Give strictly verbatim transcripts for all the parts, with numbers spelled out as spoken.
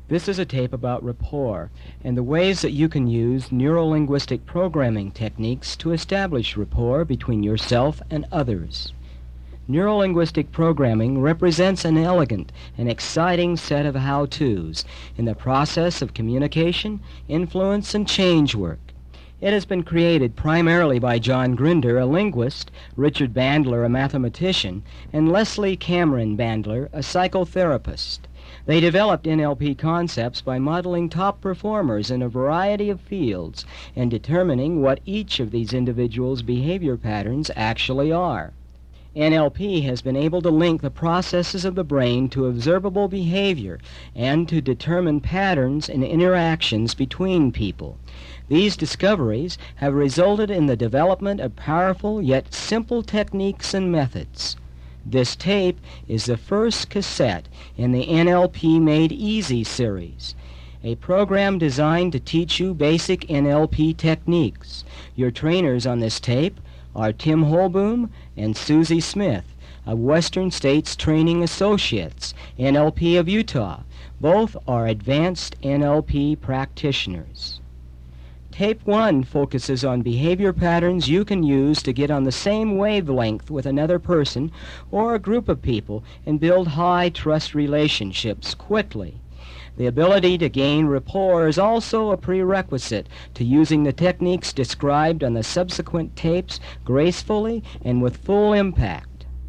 This is a tape about rapport and the ways that you can use neurolinguistic programming techniques to establish rapport between yourself and others. Neurolinguistic programming represents an elegant and exciting set of how-tos in the process of communication, influence, and change work. It has been created primarily by John Grinder, a linguist, Richard Bandler, a mathematician, and Leslie Cameron Bandler, a psychotherapist. They developed N L P concepts by modeling top performers in a variety of fields and determining what each of these individuals' behavior patterns actually are. N L P has been able to link the processes of the brain to observable behavior and to determine patterns in interactions between people. These discoveries have resulted in the development of powerful yet simple techniques and methods. This tape is the first cassette in the N L P Made Easy series, a program designed to teach you basic N L P techniques. Your trainers on this tape are Tim Holboom and Susie Smith of Western States Training Associates, N L P of Utah. Both are advanced N L P practitioners. Tape one focuses on behavior patterns you can use to get on the same wavelength with another person or a group of people and build high trust relationships quickly. The ability to gain rapport is also a prerequisite to using the techniques described on the subsequent tapes gracefully and with full impact.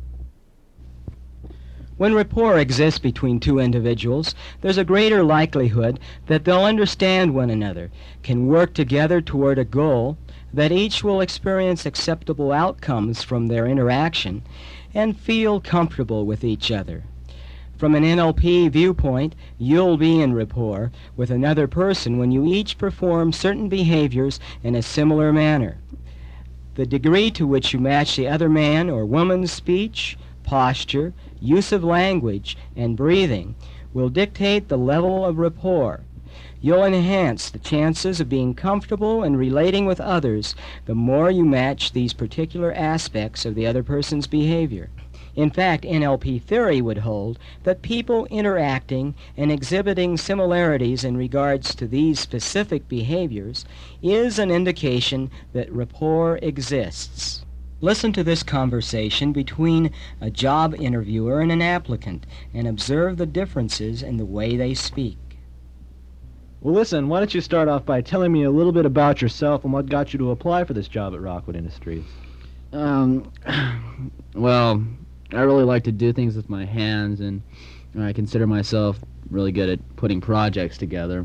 When rapport exists between two individuals, there's a greater likelihood that they'll understand one another, can work together toward a goal, that each will experience acceptable outcomes from their interaction, and feel comfortable with each other. From an N L P viewpoint, you'll be in rapport with another person when you each perform certain behaviors in a similar manner. The degree to which you match the other man or woman's speech, posture, use of language, and breathing will dictate the level of rapport. You'll enhance the chances of being comfortable and relating with others the more you match these particular aspects of the other person's behavior. In fact, N L P theory would hold that people interacting and exhibiting similarities in regards to these specific behaviors is an indication that rapport exists. Listen to this conversation between a job interviewer and an applicant and observe the differences in the way they speak. Well, listen, why don't you start off by telling me a little bit about yourself and what got you to apply for this job at Rockwood Industries? Um, well, I really like to do things with my hands, and I consider myself really good at putting projects together.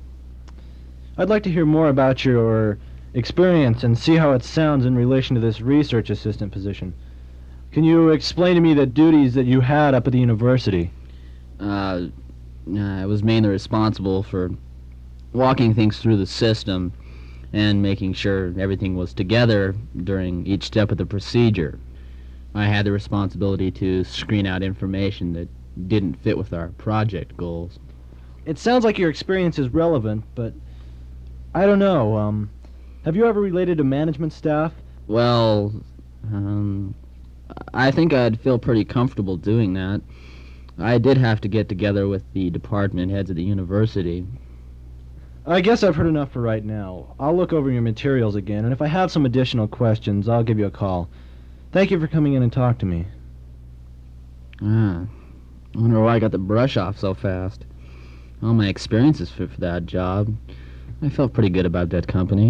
I'd like to hear more about your experience and see how it sounds in relation to this research assistant position. Can you explain to me the duties that you had up at the university? Uh, I was mainly responsible for walking things through the system and making sure everything was together during each step of the procedure. I had the responsibility to screen out information that didn't fit with our project goals. It sounds like your experience is relevant, but I don't know, um... have you ever related to management staff? Well, um, I think I'd feel pretty comfortable doing that. I did have to get together with the department heads at the university. I guess I've heard enough for right now. I'll look over your materials again, and if I have some additional questions, I'll give you a call. Thank you for coming in and talking to me. Ah, I wonder why I got the brush off so fast. All my experiences fit for that job. I felt pretty good about that company.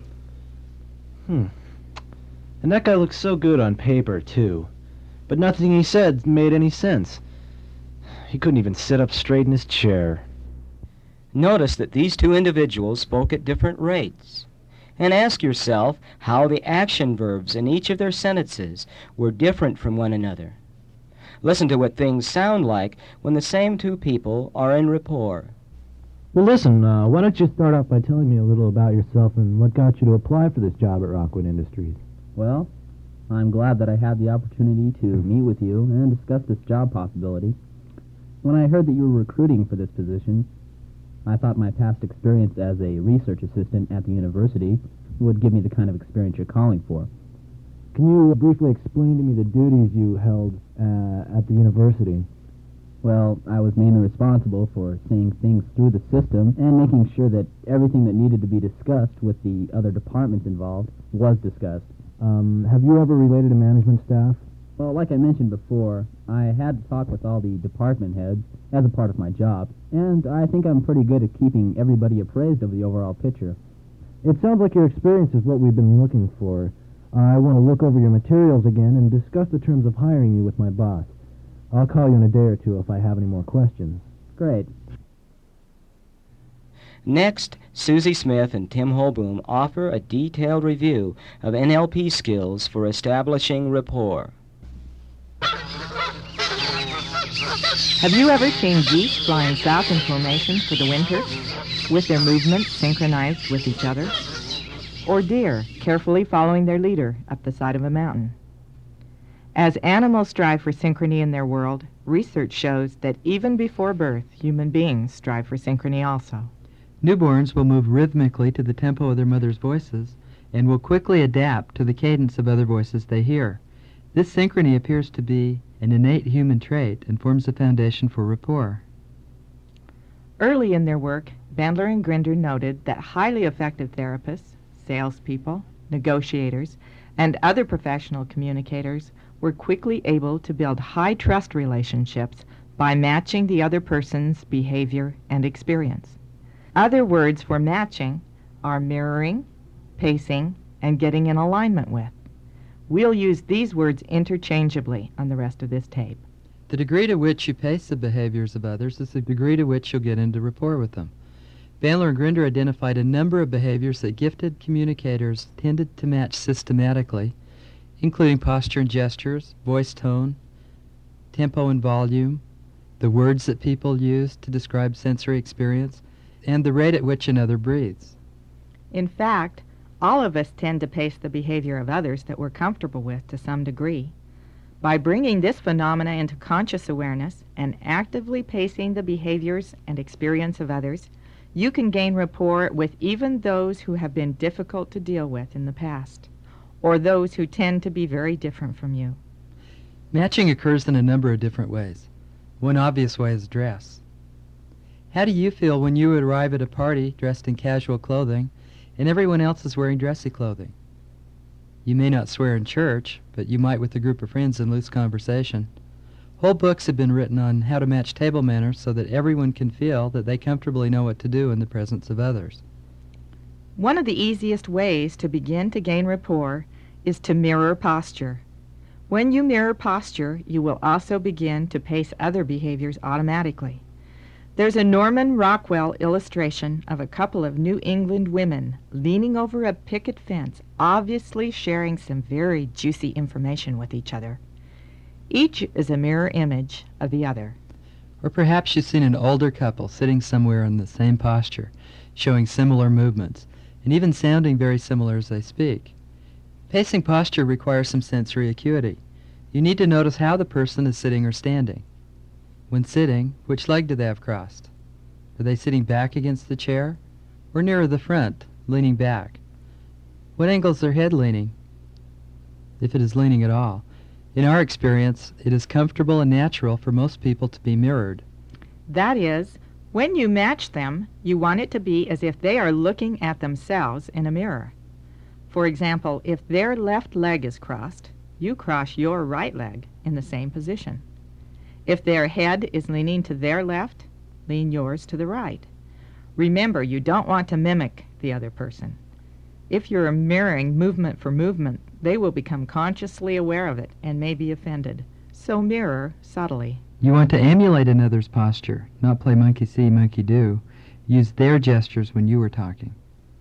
Hmm. And that guy looks so good on paper, too. But nothing he said made any sense. He couldn't even sit up straight in his chair. Notice that these two individuals spoke at different rates. And ask yourself how the action verbs in each of their sentences were different from one another. Listen to what things sound like when the same two people are in rapport. Well, listen, uh, why don't you start off by telling me a little about yourself and what got you to apply for this job at Rockwood Industries? Well, I'm glad that I had the opportunity to meet with you and discuss this job possibility. When I heard that you were recruiting for this position, I thought my past experience as a research assistant at the university would give me the kind of experience you're calling for. Can you briefly explain to me the duties you held uh, at the university? Well, I was mainly responsible for seeing things through the system and making sure that everything that needed to be discussed with the other departments involved was discussed. Um, have you ever related to management staff? Well, like I mentioned before, I had to talk with all the department heads as a part of my job, and I think I'm pretty good at keeping everybody appraised of the overall picture. It sounds like your experience is what we've been looking for. I want to look over your materials again and discuss the terms of hiring you with my boss. I'll call you in a day or two if I have any more questions. Great. Next, Susie Smith and Tim Holboom offer a detailed review of N L P skills for establishing rapport. Have you ever seen geese flying south in formation for the winter, with their movements synchronized with each other? Or deer carefully following their leader up the side of a mountain? As animals strive for synchrony in their world, research shows that even before birth, human beings strive for synchrony also. Newborns will move rhythmically to the tempo of their mother's voices and will quickly adapt to the cadence of other voices they hear. This synchrony appears to be an innate human trait and forms the foundation for rapport. Early in their work, Bandler and Grinder noted that highly effective therapists, salespeople, negotiators, and other professional communicators were quickly able to build high trust relationships by matching the other person's behavior and experience. Other words for matching are mirroring, pacing, and getting in alignment with. We'll use these words interchangeably on the rest of this tape. The degree to which you pace the behaviors of others is the degree to which you'll get into rapport with them. Bandler and Grinder identified a number of behaviors that gifted communicators tended to match systematically, including posture and gestures, voice tone, tempo and volume, the words that people use to describe sensory experience, and the rate at which another breathes. In fact, all of us tend to pace the behavior of others that we're comfortable with to some degree. By bringing this phenomena into conscious awareness and actively pacing the behaviors and experience of others, you can gain rapport with even those who have been difficult to deal with in the past, or those who tend to be very different from you. Matching occurs in a number of different ways. One obvious way is dress. How do you feel when you arrive at a party dressed in casual clothing and everyone else is wearing dressy clothing? You may not swear in church, but you might with a group of friends in loose conversation. Whole books have been written on how to match table manners so that everyone can feel that they comfortably know what to do in the presence of others. One of the easiest ways to begin to gain rapport is to mirror posture. When you mirror posture, you will also begin to pace other behaviors automatically. There's a Norman Rockwell illustration of a couple of New England women leaning over a picket fence, obviously sharing some very juicy information with each other. Each is a mirror image of the other. Or perhaps you've seen an older couple sitting somewhere in the same posture, showing similar movements, and even sounding very similar as they speak. Pacing posture requires some sensory acuity. You need to notice how the person is sitting or standing. When sitting, which leg do they have crossed? Are they sitting back against the chair, or nearer the front, leaning back? What angle is their head leaning, if it is leaning at all? In our experience, it is comfortable and natural for most people to be mirrored. That is, when you match them, you want it to be as if they are looking at themselves in a mirror. For example, if their left leg is crossed, you cross your right leg in the same position. If their head is leaning to their left, lean yours to the right. Remember, you don't want to mimic the other person. If you're mirroring movement for movement, they will become consciously aware of it and may be offended. So mirror subtly. You want to emulate another's posture, not play monkey see, monkey do. Use their gestures when you are talking.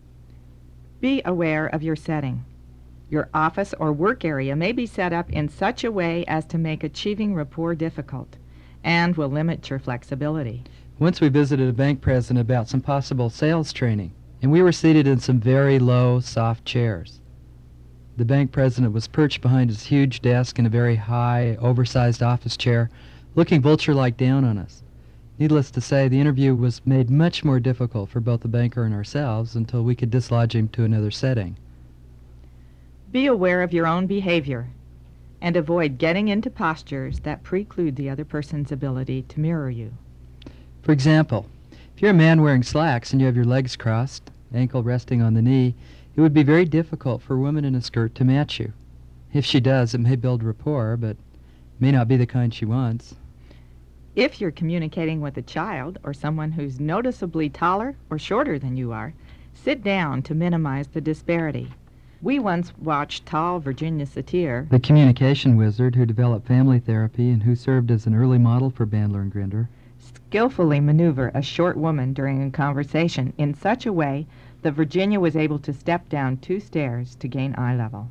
Be aware of your setting. Your office or work area may be set up in such a way as to make achieving rapport difficult and will limit your flexibility. Once we visited a bank president about some possible sales training, and we were seated in some very low, soft chairs. The bank president was perched behind his huge desk in a very high, oversized office chair, looking vulture-like down on us. Needless to say, the interview was made much more difficult for both the banker and ourselves until we could dislodge him to another setting. Be aware of your own behavior and avoid getting into postures that preclude the other person's ability to mirror you. For example, if you're a man wearing slacks and you have your legs crossed, ankle resting on the knee, it would be very difficult for a woman in a skirt to match you. If she does, it may build rapport, but may not be the kind she wants. If you're communicating with a child or someone who's noticeably taller or shorter than you are, sit down to minimize the disparity. We once watched tall Virginia Satir, The communication wizard who developed family therapy and who served as an early model for Bandler and Grinder, skillfully maneuver a short woman during a conversation in such a way that Virginia was able to step down two stairs to gain eye level.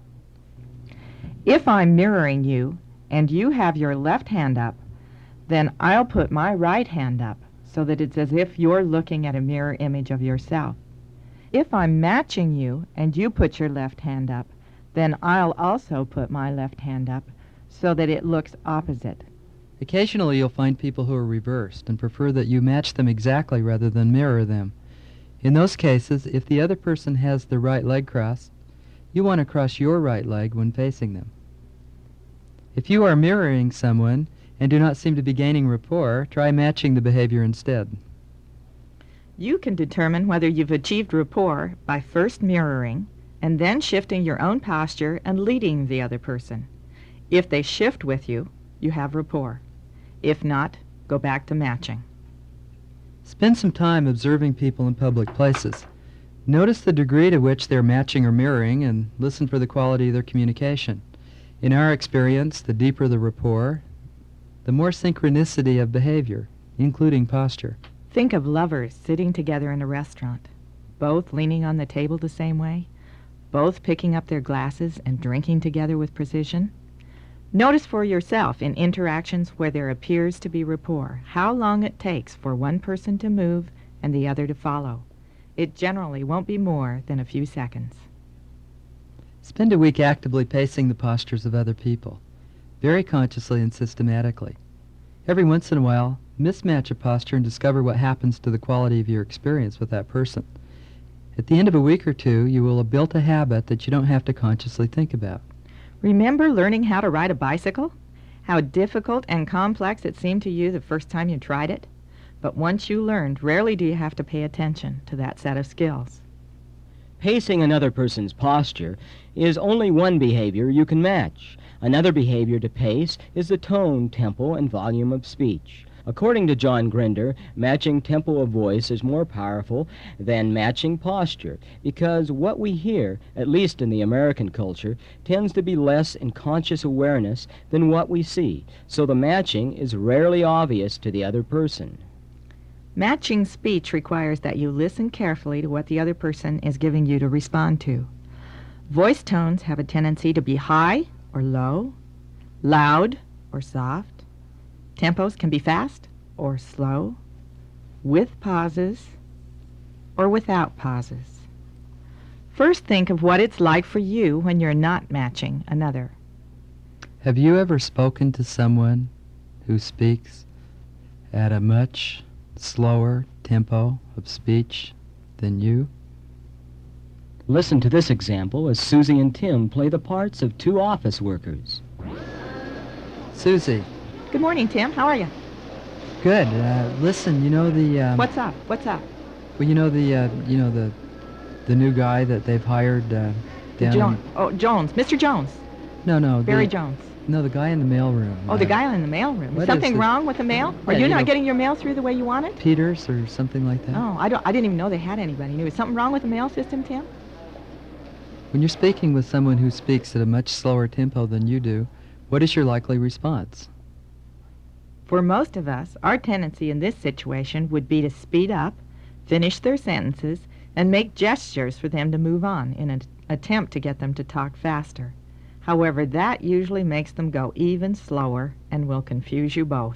If I'm mirroring you and you have your left hand up, then I'll put my right hand up so that it's as if you're looking at a mirror image of yourself. If I'm matching you and you put your left hand up, then I'll also put my left hand up so that it looks opposite. Occasionally you'll find people who are reversed and prefer that you match them exactly rather than mirror them. In those cases, if the other person has their right leg crossed, you want to cross your right leg when facing them. If you are mirroring someone and do not seem to be gaining rapport, try matching the behavior instead. You can determine whether you've achieved rapport by first mirroring and then shifting your own posture and leading the other person. If they shift with you, you have rapport. If not, go back to matching. Spend some time observing people in public places. Notice the degree to which they're matching or mirroring and listen for the quality of their communication. In our experience, the deeper the rapport, the more synchronicity of behavior, including posture. Think of lovers sitting together in a restaurant, both leaning on the table the same way, both picking up their glasses and drinking together with precision. Notice for yourself in interactions where there appears to be rapport how long it takes for one person to move and the other to follow. It generally won't be more than a few seconds. Spend a week actively pacing the postures of other people, very consciously and systematically. Every once in a while, mismatch a posture and discover what happens to the quality of your experience with that person. At the end of a week or two, you will have built a habit that you don't have to consciously think about. Remember learning how to ride a bicycle? How difficult and complex it seemed to you the first time you tried it? But once you learned, rarely do you have to pay attention to that set of skills. Pacing another person's posture is only one behavior you can match. Another behavior to pace is the tone, tempo, and volume of speech. According to John Grinder, matching tempo of voice is more powerful than matching posture because what we hear, at least in the American culture, tends to be less in conscious awareness than what we see, so the matching is rarely obvious to the other person. Matching speech requires that you listen carefully to what the other person is giving you to respond to. Voice tones have a tendency to be high or low, loud or soft. Tempos can be fast or slow, with pauses or without pauses. First, think of what it's like for you when you're not matching another. Have you ever spoken to someone who speaks at a much slower tempo of speech than you? Listen to this example as Susie and Tim play the parts of two office workers. Susie. Good morning, Tim. How are you? Good. Uh, listen, you know the... Um, What's up? What's up? Well, you know the, uh, you know the, the new guy that they've hired uh, down... Jones. Oh, Jones. Mister Jones. No, no. Barry the, Jones. No, the guy in the mailroom. Oh, uh, the guy in the mailroom. what Is something is the- wrong with the mail? Are Yeah, you you not know- getting your mail through the way you want it? Peters or something like that? Oh, I don't. I didn't even know they had anybody new. Is something wrong with the mail system, Tim? When you're speaking with someone who speaks at a much slower tempo than you do, what is your likely response? For most of us, our tendency in this situation would be to speed up, finish their sentences, and make gestures for them to move on in an attempt to get them to talk faster. However, that usually makes them go even slower and will confuse you both.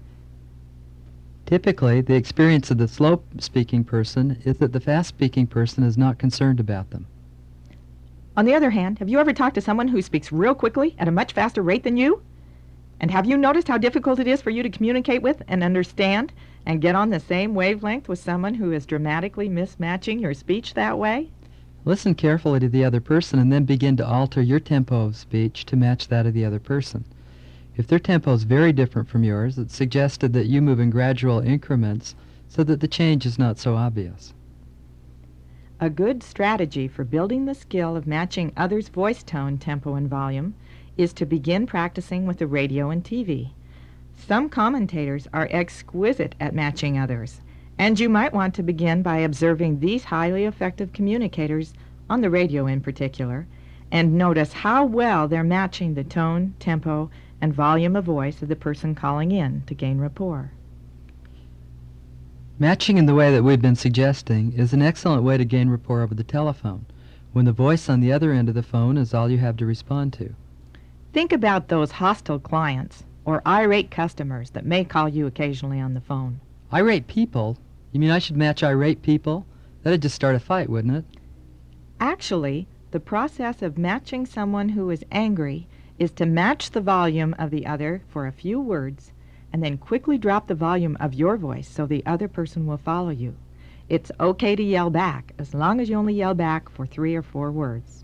Typically, the experience of the slow-speaking person is that the fast-speaking person is not concerned about them. On the other hand, have you ever talked to someone who speaks real quickly at a much faster rate than you? And have you noticed how difficult it is for you to communicate with and understand and get on the same wavelength with someone who is dramatically mismatching your speech that way? Listen carefully to the other person and then begin to alter your tempo of speech to match that of the other person. If their tempo is very different from yours, it's suggested that you move in gradual increments so that the change is not so obvious. A good strategy for building the skill of matching others' voice tone, tempo, and volume is to begin practicing with the radio and T V. Some commentators are exquisite at matching others, and you might want to begin by observing these highly effective communicators, on the radio in particular, and notice how well they're matching the tone, tempo, and volume of voice of the person calling in to gain rapport. Matching in the way that we've been suggesting is an excellent way to gain rapport over the telephone, when the voice on the other end of the phone is all you have to respond to. Think about those hostile clients or irate customers that may call you occasionally on the phone. Irate people? You mean I should match irate people? That'd just start a fight, wouldn't it? Actually, the process of matching someone who is angry is to match the volume of the other for a few words and then quickly drop the volume of your voice so the other person will follow you. It's okay to yell back, as long as you only yell back for three or four words.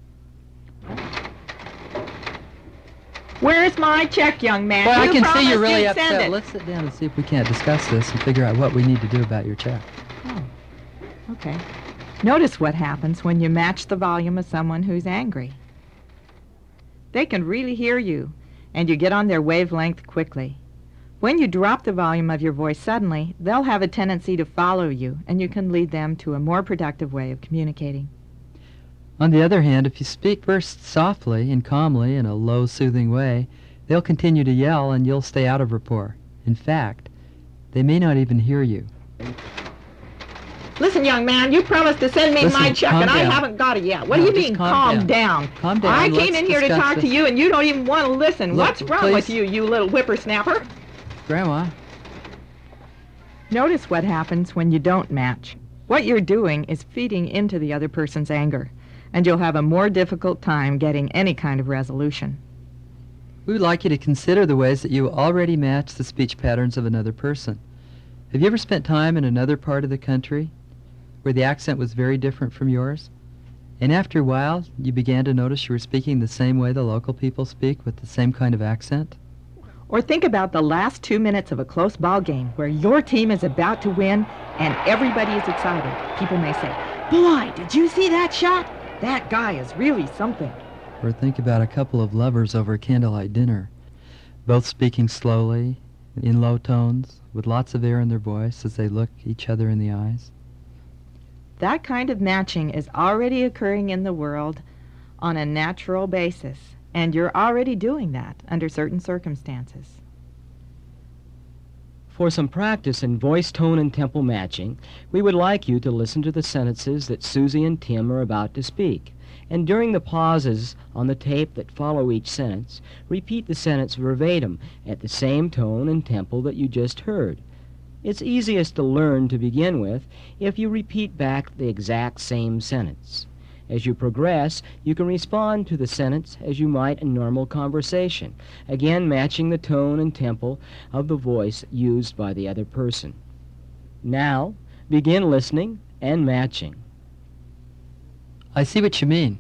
Where's my check, young man? Well, I You can see promised you're really you'd send upset. it. Let's sit down and see if we can't discuss this and figure out what we need to do about your check. Oh, okay. Notice what happens when you match the volume of someone who's angry. They can really hear you, and you get on their wavelength quickly. When you drop the volume of your voice suddenly, they'll have a tendency to follow you, and you can lead them to a more productive way of communicating. On the other hand, if you speak first softly and calmly in a low, soothing way, they'll continue to yell and you'll stay out of rapport. In fact, they may not even hear you. Listen, young man, you promised to send me Listen, my check, calm and I down. haven't got it yet. What No, do you just mean, calm calm down. down? Calm down. I Let's came in here to discuss talk to this. you, and you don't even want to listen. Look, What's wrong please. with you, you little whippersnapper? Grandma, Notice what happens when you don't match. What you're doing is feeding into the other person's anger, and you'll have a more difficult time getting any kind of resolution. we would like you to consider the ways that you already match the speech patterns of another person. Have you ever spent time in another part of the country where the accent was very different from yours? And after a while, you began to notice you were speaking the same way the local people speak with the same kind of accent? Or think about the last two minutes of a close ball game where your team is about to win and everybody is excited. People may say, "Boy, did you see that shot? That guy is really something." Or think about a couple of lovers over a candlelight dinner, both speaking slowly, in low tones, with lots of air in their voice as they look each other in the eyes. That kind of matching is already occurring in the world on a natural basis, and you're already doing that under certain circumstances. For some practice in voice tone and tempo matching, we would like you to listen to the sentences that Susie and Tim are about to speak. And during the pauses on the tape that follow each sentence, repeat the sentence verbatim at the same tone and tempo that you just heard. It's easiest to learn to begin with if you repeat back the exact same sentence. As you progress, you can respond to the sentence as you might in normal conversation, again matching the tone and tempo of the voice used by the other person. Now, begin listening and matching. I see what you mean.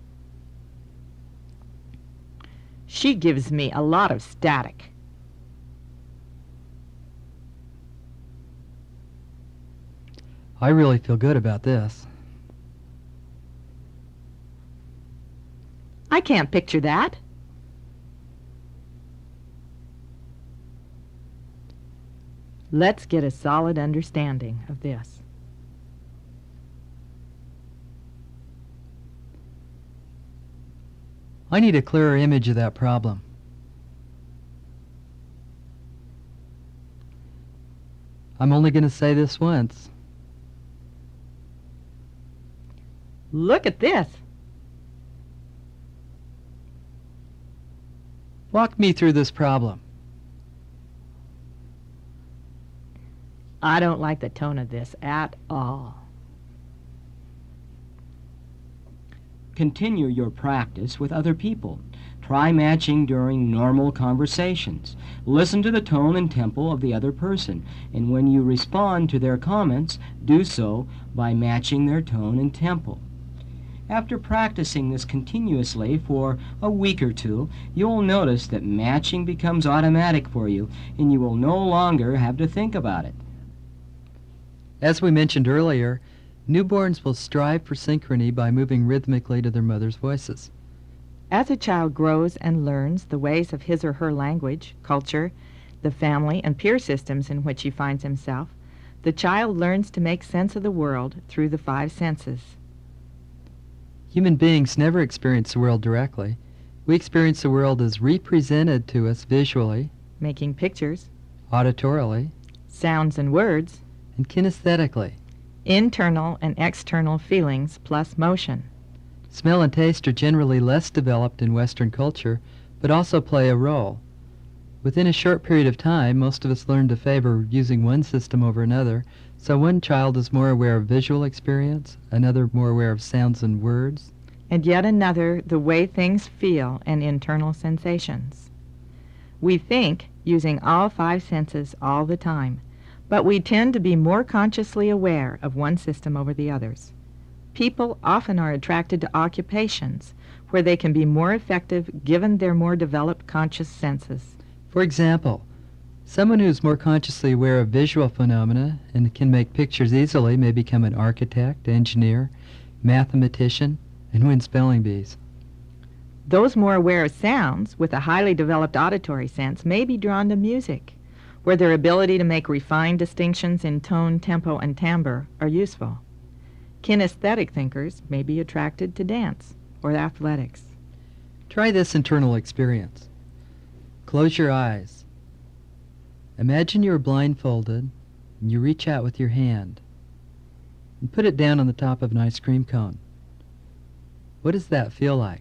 She gives me a lot of static. I really feel good about this. I can't picture that. Let's get a solid understanding of this. I need a clearer image of that problem. I'm only going to say this once. Look at this. Walk me through this problem. I don't like the tone of this at all. Continue your practice with other people. Try matching during normal conversations. Listen to the tone and tempo of the other person, and when you respond to their comments, do so by matching their tone and tempo. After practicing this continuously for a week or two, you will notice that matching becomes automatic for you, and you will no longer have to think about it. As we mentioned earlier, newborns will strive for synchrony by moving rhythmically to their mother's voices. As a child grows and learns the ways of his or her language, culture, the family and peer systems in which he finds himself, the child learns to make sense of the world through the five senses. Human beings never experience the world directly. We experience the world as represented to us visually, Making pictures, auditorily, sounds and words, and kinesthetically. internal and external feelings plus motion. Smell and taste are generally less developed in Western culture, but also play a role. Within a short period of time, most of us learn to favor using one system over another, so one child is more aware of visual experience, another more aware of sounds and words, And yet another the way things feel and internal sensations. We think using all five senses all the time, but we tend to be more consciously aware of one system over the others. People often are attracted to occupations where they can be more effective given their more developed conscious senses. For example, someone who is more consciously aware of visual phenomena and can make pictures easily may become an architect, engineer, mathematician, and win spelling bees. Those more aware of sounds with a highly developed auditory sense may be drawn to music, where their ability to make refined distinctions in tone, tempo, and timbre are useful. Kinesthetic thinkers may be attracted to dance or athletics. Try this internal experience. Close your eyes. Imagine you are blindfolded and you reach out with your hand and put it down on the top of an ice cream cone. What does that feel like?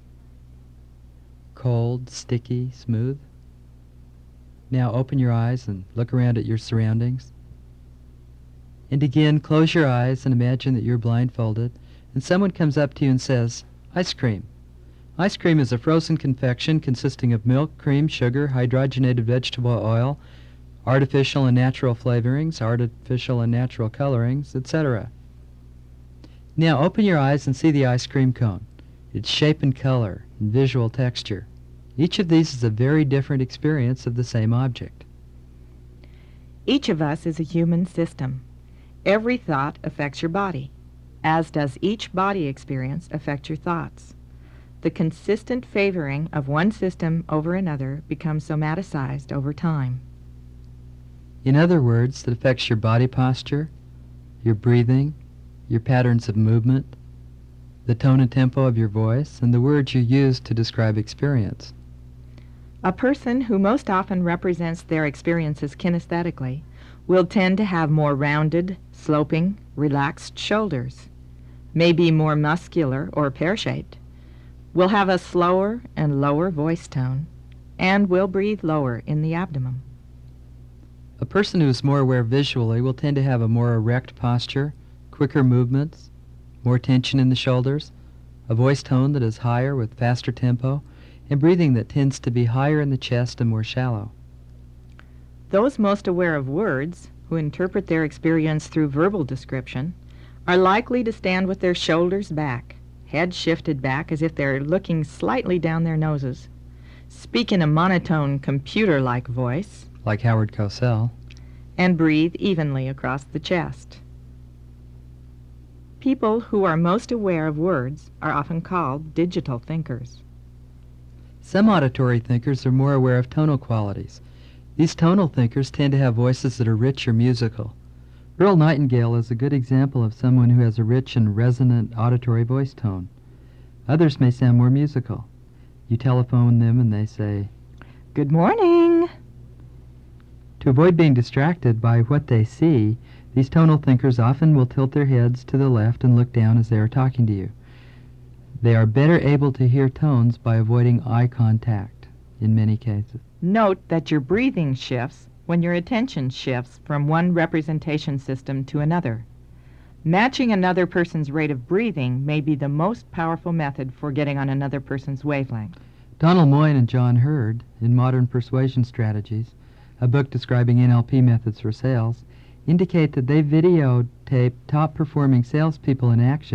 Cold, sticky, smooth? Now open your eyes and look around at your surroundings. And again, close your eyes and imagine that you're blindfolded and someone comes up to you and says, "Ice cream." Ice cream is a frozen confection consisting of milk, cream, sugar, hydrogenated vegetable oil, artificial and natural flavorings, artificial and natural colorings, et cetera. Now open your eyes and see the ice cream cone, its shape and color and visual texture. Each of these is a very different experience of the same object. Each of us is a human system. Every thought affects your body, as does each body experience affect your thoughts. The consistent favoring of one system over another becomes somaticized over time. In other words, it affects your body posture, your breathing, your patterns of movement, the tone and tempo of your voice, and the words you use to describe experience. A person who most often represents their experiences kinesthetically will tend to have more rounded, sloping, relaxed shoulders, may be more muscular or pear-shaped, will have a slower and lower voice tone, and will breathe lower in the abdomen. A person who is more aware visually will tend to have a more erect posture, quicker movements, more tension in the shoulders, a voice tone that is higher with faster tempo, and breathing that tends to be higher in the chest and more shallow. Those most aware of words, who interpret their experience through verbal description, are likely to stand with their shoulders back, head shifted back as if they're looking slightly down their noses, speak in a monotone computer-like voice, Like Howard Cosell. and breathe evenly across the chest. People who are most aware of words are often called digital thinkers. Some auditory thinkers are more aware of tonal qualities. These tonal thinkers tend to have voices that are rich or musical. Earl Nightingale is a good example of someone who has a rich and resonant auditory voice tone. Others may sound more musical. You telephone them and they say, Good morning. To avoid being distracted by what they see, these tonal thinkers often will tilt their heads to the left and look down as they are talking to you. They are better able to hear tones by avoiding eye contact in many cases. Note that your breathing shifts when your attention shifts from one representation system to another. Matching another person's rate of breathing may be the most powerful method for getting on another person's wavelength. Donald Moyne and John Hurd, in Modern Persuasion Strategies, a book describing N L P methods for sales, indicate that they videotaped top-performing salespeople in action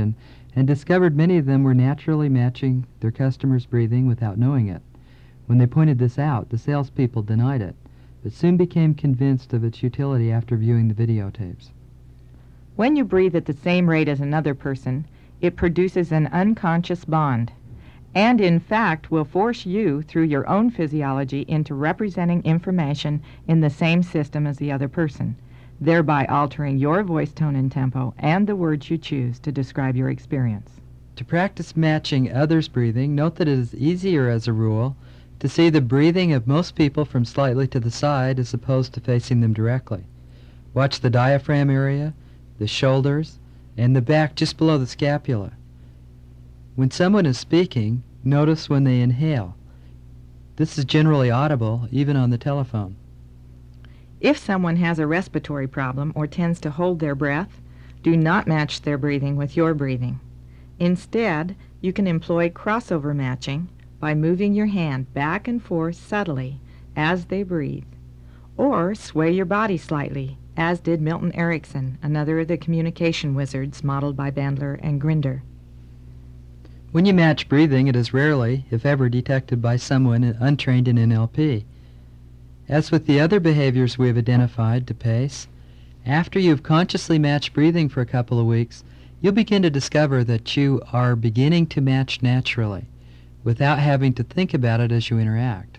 and discovered many of them were naturally matching their customers' breathing without knowing it. When they pointed this out, the salespeople denied it, but soon became convinced of its utility after viewing the videotapes. When you breathe at the same rate as another person, it produces an unconscious bond, and in fact will force you, through your own physiology, into representing information in the same system as the other person, thereby altering your voice tone and tempo and the words you choose to describe your experience. To practice matching others' breathing, note that it is easier, as a rule, to see the breathing of most people from slightly to the side as opposed to facing them directly. Watch the diaphragm area, the shoulders, and the back just below the scapula. When someone is speaking, notice when they inhale. This is generally audible, even on the telephone. If someone has a respiratory problem or tends to hold their breath, do not match their breathing with your breathing. Instead, you can employ crossover matching by moving your hand back and forth subtly as they breathe, or sway your body slightly, as did Milton Erickson, another of the communication wizards modeled by Bandler and Grinder. When you match breathing, it is rarely, if ever, detected by someone untrained in N L P. As with the other behaviors we have identified to pace, after you've consciously matched breathing for a couple of weeks, you'll begin to discover that you are beginning to match naturally, without having to think about it as you interact.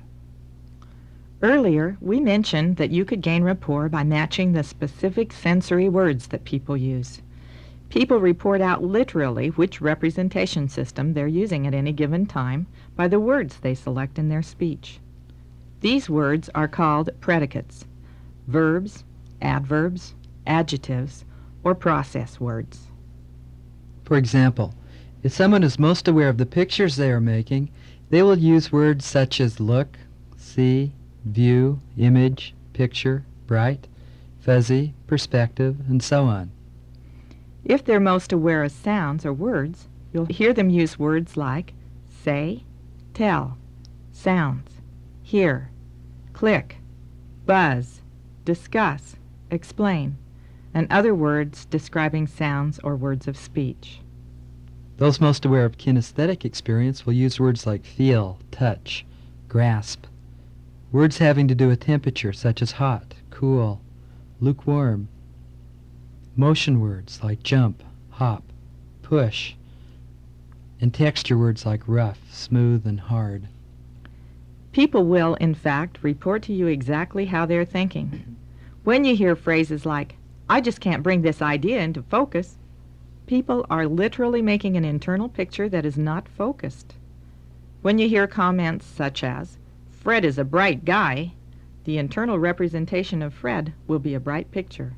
Earlier, we mentioned that you could gain rapport by matching the specific sensory words that people use. People report out literally which representation system they're using at any given time by the words they select in their speech. These words are called predicates, verbs, adverbs, adjectives, or process words. For example, if someone is most aware of the pictures they are making, they will use words such as look, see, view, image, picture, bright, fuzzy, perspective, and so on. If they're most aware of sounds or words, you'll hear them use words like say, tell, sounds, hear, click, buzz, discuss, explain, and other words describing sounds or words of speech. Those most aware of kinesthetic experience will use words like feel, touch, grasp, words having to do with temperature such as hot, cool, lukewarm, motion words like jump, hop, push, and texture words like rough, smooth, and hard. People will, in fact, report to you exactly how they're thinking. When you hear phrases like, "I just can't bring this idea into focus," people are literally making an internal picture that is not focused. When you hear comments such as, "Fred is a bright guy," the internal representation of Fred will be a bright picture.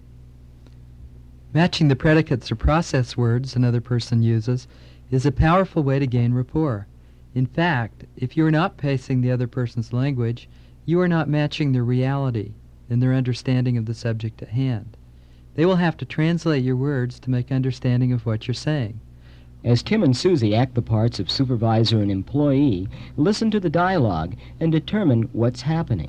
Matching the predicates or process words another person uses is a powerful way to gain rapport. In fact, if you are not pacing the other person's language, you are not matching their reality and their understanding of the subject at hand. They will have to translate your words to make understanding of what you're saying. As Tim and Susie act the parts of supervisor and employee, listen to the dialogue and determine what's happening.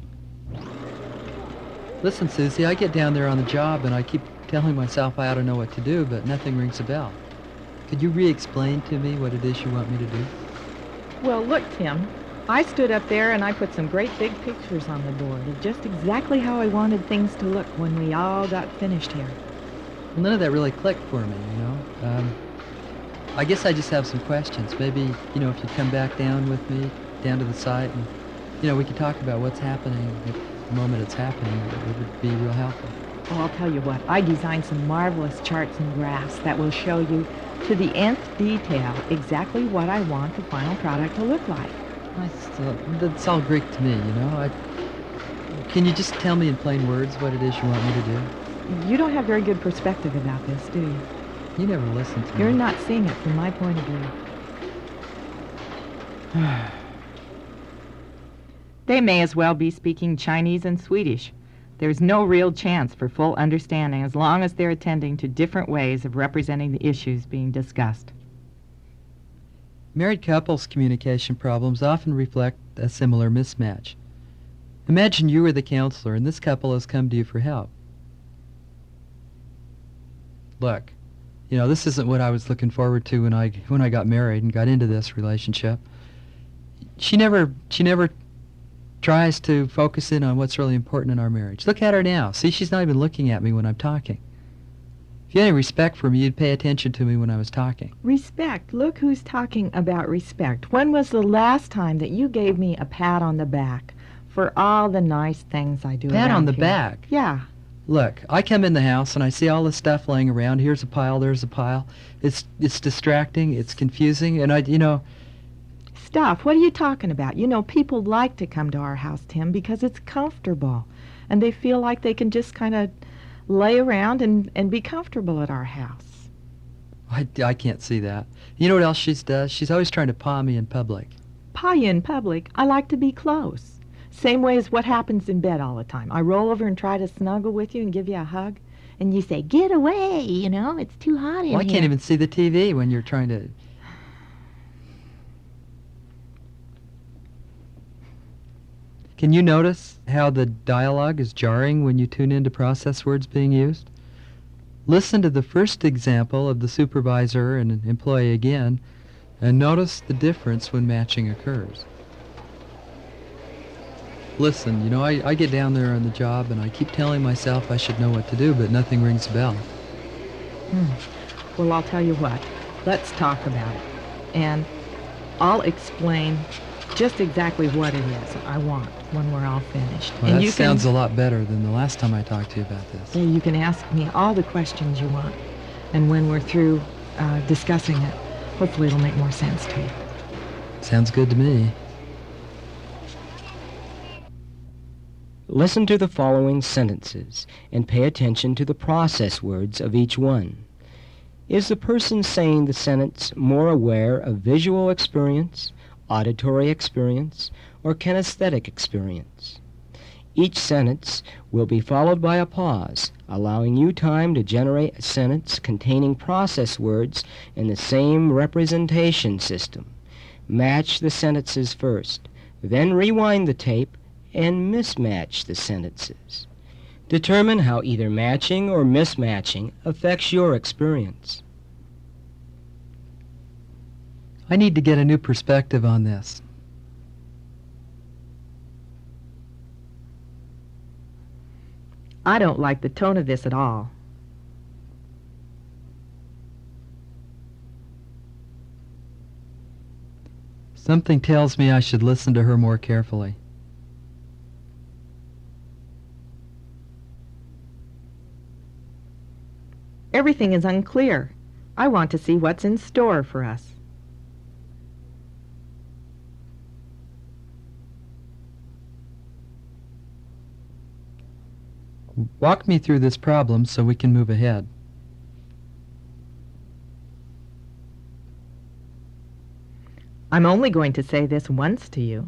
Listen, Susie, I get down there on the job and I keep telling myself I ought to know what to do, but nothing rings a bell. Could you re-explain to me what it is you want me to do? Well, look, Tim, I stood up there and I put some great big pictures on the board of just exactly how I wanted things to look when we all got finished here. Well, none of that really clicked for me, you know. Um, I guess I just have some questions. Maybe, you know, if you come back down with me, down to the site, and, you know, we could talk about what's happening at the moment it's happening. It would be real helpful. Oh, I'll tell you what, I designed some marvelous charts and graphs that will show you to the nth detail exactly what I want the final product to look like. That's, uh, that's all Greek to me, you know. I, can you just tell me in plain words what it is you want me to do? You don't have very good perspective about this, do you? You never listen to me. You're not seeing it from my point of view. They may as well be speaking Chinese and Swedish. There's no real chance for full understanding as long as they're attending to different ways of representing the issues being discussed. Married couples' communication problems often reflect a similar mismatch. Imagine you are the counselor and this couple has come to you for help. Look, You know, this isn't what I was looking forward to when I when I got married and got into this relationship. She never she never tries to focus in on what's really important in our marriage. Look at her now. See, she's not even looking at me when I'm talking. If you had any respect for me, you'd pay attention to me when I was talking. Respect. Look who's talking about respect. When was the last time that you gave me a pat on the back for all the nice things I do Pat around on the here? back? Yeah. Look, I come in the house and I see all this stuff laying around. Here's a pile, there's a pile. It's it's distracting, it's confusing, and I, you know... Stuff. What are you talking about? You know, people like to come to our house, Tim, because it's comfortable. And they feel like they can just kind of lay around and, and be comfortable at our house. I, I can't see that. You know what else she does? She's always trying to paw me in public. Paw you in public? I like to be close. Same way as what happens in bed all the time. I roll over and try to snuggle with you and give you a hug, and you say, get away, you know, it's too hot in Well, I here. can't even see the T V when you're trying to... Can you notice how the dialogue is jarring when you tune into process words being used? Listen to the first example of the supervisor and employee again, and notice the difference when matching occurs. Listen, you know, I, I get down there on the job and I keep telling myself I should know what to do, but nothing rings a bell. Hmm. Well, I'll tell you what. Let's talk about it. And I'll explain just exactly what it is I want when we're all finished. Well, and that you sounds can, a lot better than the last time I talked to you about this. yeah, you can ask me all the questions you want. And when we're through uh, discussing it, hopefully it'll make more sense to you. Sounds good to me. Listen to the following sentences and pay attention to the process words of each one. Is the person saying the sentence more aware of visual experience, auditory experience, or kinesthetic experience? Each sentence will be followed by a pause, allowing you time to generate a sentence containing process words in the same representation system. Match the sentences first, then rewind the tape and mismatch the sentences. Determine how either matching or mismatching affects your experience. I need to get a new perspective on this. I don't like the tone of this at all. Something tells me I should listen to her more carefully. Everything is unclear. I want to see what's in store for us. Walk me through this problem so we can move ahead. I'm only going to say this once to you.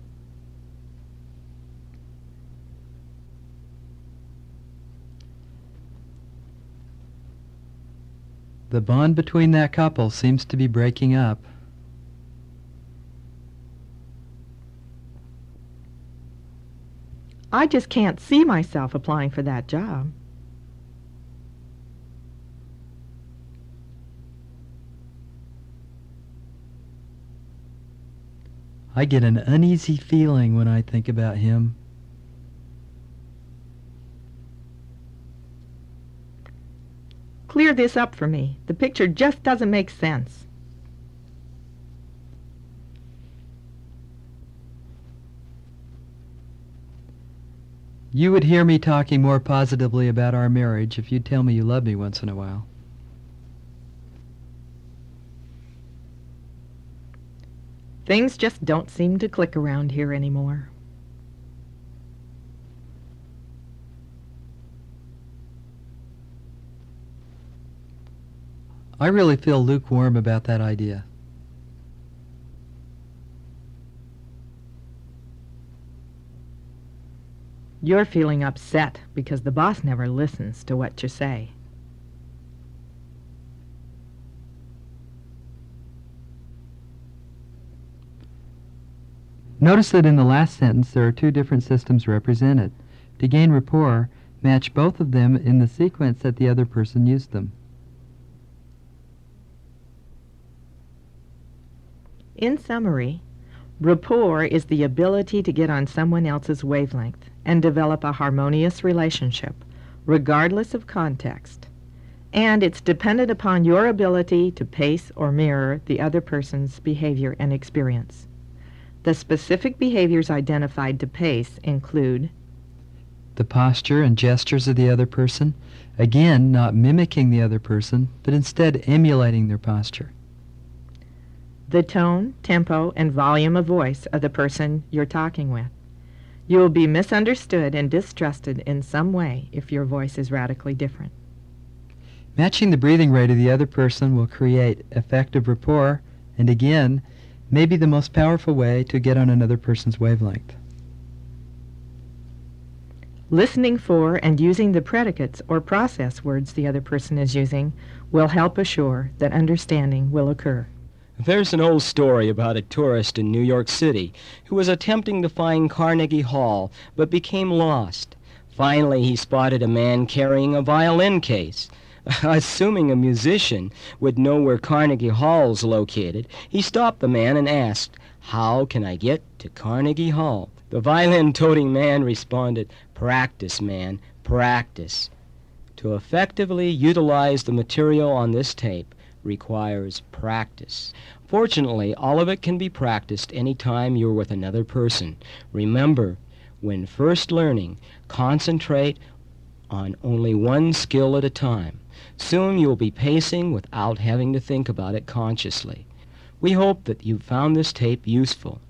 The bond between that couple seems to be breaking up. I just can't see myself applying for that job. I get an uneasy feeling when I think about him. Clear this up for me. The picture just doesn't make sense. You would hear me talking more positively about our marriage if you'd tell me you love me once in a while. Things just don't seem to click around here anymore. I really feel lukewarm about that idea. You're feeling upset because the boss never listens to what you say. Notice that in the last sentence there are two different systems represented. To gain rapport, match both of them in the sequence that the other person used them. In summary, rapport is the ability to get on someone else's wavelength and develop a harmonious relationship, regardless of context. And it's dependent upon your ability to pace or mirror the other person's behavior and experience. The specific behaviors identified to pace include the posture and gestures of the other person, again, not mimicking the other person, but instead emulating their posture. The tone, tempo, and volume of voice of the person you're talking with. You will be misunderstood and distrusted in some way if your voice is radically different. Matching the breathing rate of the other person will create effective rapport, and again, may be the most powerful way to get on another person's wavelength. Listening for and using the predicates or process words the other person is using will help assure that understanding will occur. There's an old story about a tourist in New York City who was attempting to find Carnegie Hall but became lost. Finally, he spotted a man carrying a violin case. Assuming a musician would know where Carnegie Hall is located, he stopped the man and asked, "How can I get to Carnegie Hall?" The violin-toting man responded, "Practice, man, practice." To effectively utilize the material on this tape requires practice. Fortunately, all of it can be practiced any time you're with another person. Remember, when first learning, concentrate on only one skill at a time. Soon you'll be pacing without having to think about it consciously. We hope that you found this tape useful.